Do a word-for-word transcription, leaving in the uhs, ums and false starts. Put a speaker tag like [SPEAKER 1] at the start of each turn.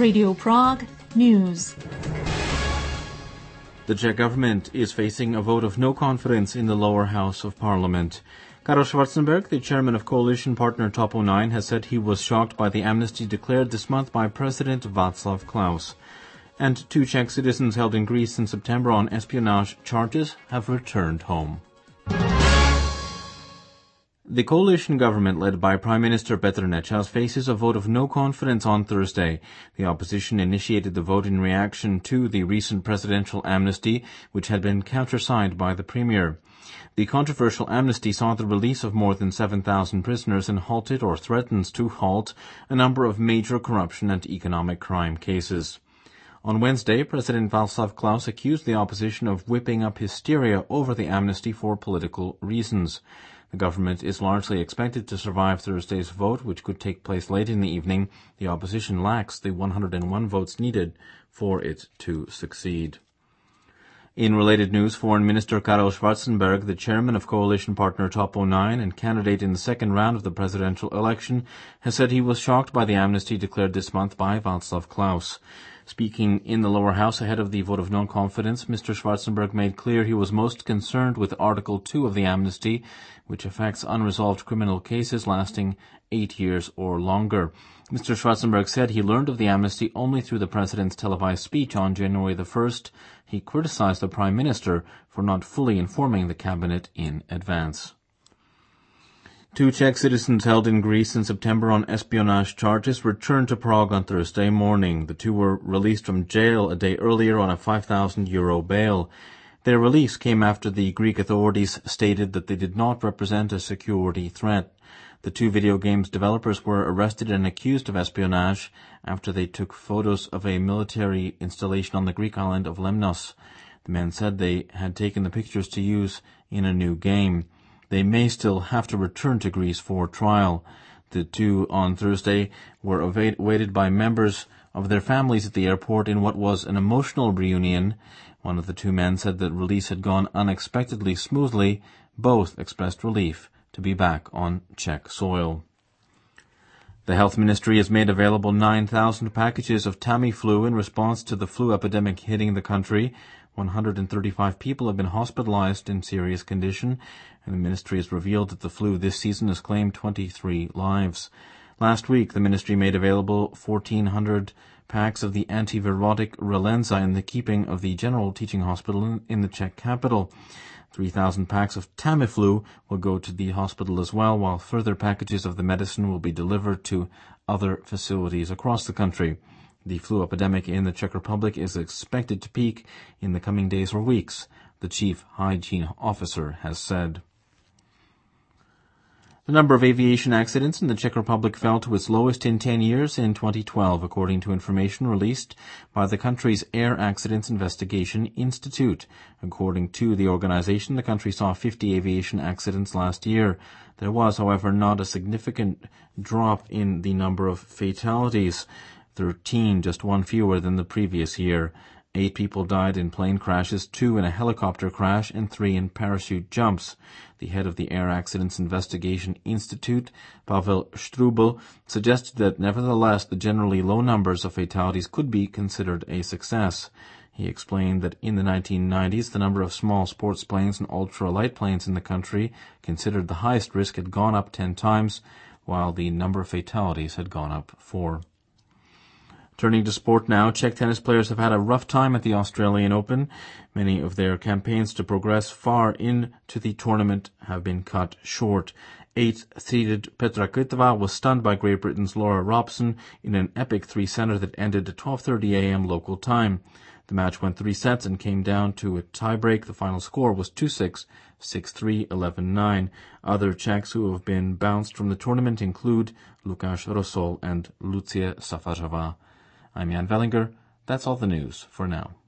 [SPEAKER 1] Radio Prague News.
[SPEAKER 2] The Czech government is facing a vote of no confidence in the lower house of parliament. Karel Schwarzenberg, the chairman of coalition partner Top O nine, has said he was shocked by the amnesty declared this month by President Václav Klaus. And two Czech citizens held in Greece in September on espionage charges have returned home. The coalition government led by Prime Minister Petr Nečas faces a vote of no confidence on Thursday. The opposition initiated the vote in reaction to the recent presidential amnesty, which had been countersigned by the premier. The controversial amnesty saw the release of more than seven thousand prisoners and halted or threatens to halt a number of major corruption and economic crime cases. On Wednesday, President Václav Klaus accused the opposition of whipping up hysteria over the amnesty for political reasons. The government is largely expected to survive Thursday's vote, which could take place late in the evening. The opposition lacks the one hundred one votes needed for it to succeed. In related news, Foreign Minister Karel Schwarzenberg, the chairman of coalition partner Top O nine and candidate in the second round of the presidential election, has said he was shocked by the amnesty declared this month by Václav Klaus. Speaking in the lower house ahead of the vote of no-confidence, Mister Schwarzenberg made clear he was most concerned with Article two of the amnesty, which affects unresolved criminal cases lasting eight years or longer. Mister Schwarzenberg said he learned of the amnesty only through the president's televised speech on January the first. He criticized the prime minister for not fully informing the cabinet in advance. Two Czech citizens held in Greece in September on espionage charges returned to Prague on Thursday morning. The two were released from jail a day earlier on a five thousand euro bail. Their release came after the Greek authorities stated that they did not represent a security threat. The two video games developers were arrested and accused of espionage after they took photos of a military installation on the Greek island of Lemnos. The men said they had taken the pictures to use in a new game. They may still have to return to Greece for trial. The two on Thursday were awaited by members of their families at the airport in what was an emotional reunion. One of the two men said that release had gone unexpectedly smoothly. Both expressed relief to be back on Czech soil. The Health Ministry has made available nine thousand packages of Tamiflu in response to the flu epidemic hitting the country. one hundred thirty-five people have been hospitalized in serious condition, and the ministry has revealed that the flu this season has claimed twenty-three lives. Last week, the ministry made available fourteen hundred packs of the antivirotic Relenza in the keeping of the General Teaching Hospital in the Czech capital. three thousand packs of Tamiflu will go to the hospital as well, while further packages of the medicine will be delivered to other facilities across the country. The flu epidemic in the Czech Republic is expected to peak in the coming days or weeks, the chief hygiene officer has said. The number of aviation accidents in the Czech Republic fell to its lowest in ten years in twenty twelve, according to information released by the country's Air Accidents Investigation Institute. According to the organization, the country saw fifty aviation accidents last year. There was, however, not a significant drop in the number of fatalities. thirteen, just one fewer than the previous year. Eight people died in plane crashes, two in a helicopter crash, and three in parachute jumps. The head of the Air Accidents Investigation Institute, Pavel Strubel, suggested that nevertheless the generally low numbers of fatalities could be considered a success. He explained that in the nineteen nineties, the number of small sports planes and ultralight planes in the country, considered the highest risk, had gone up ten times, while the number of fatalities had gone up four. Turning to sport now, Czech tennis players have had a rough time at the Australian Open. Many of their campaigns to progress far into the tournament have been cut short. Eighth-seeded Petra Kvitova was stunned by Great Britain's Laura Robson in an epic three-setter that ended at twelve thirty a.m. local time. The match went three sets and came down to a tiebreak. The final score was two six, six three, eleven nine. Other Czechs who have been bounced from the tournament include Lukáš Rosol and Lucie Safařová. I'm Jan Vellinger. That's all the news for now.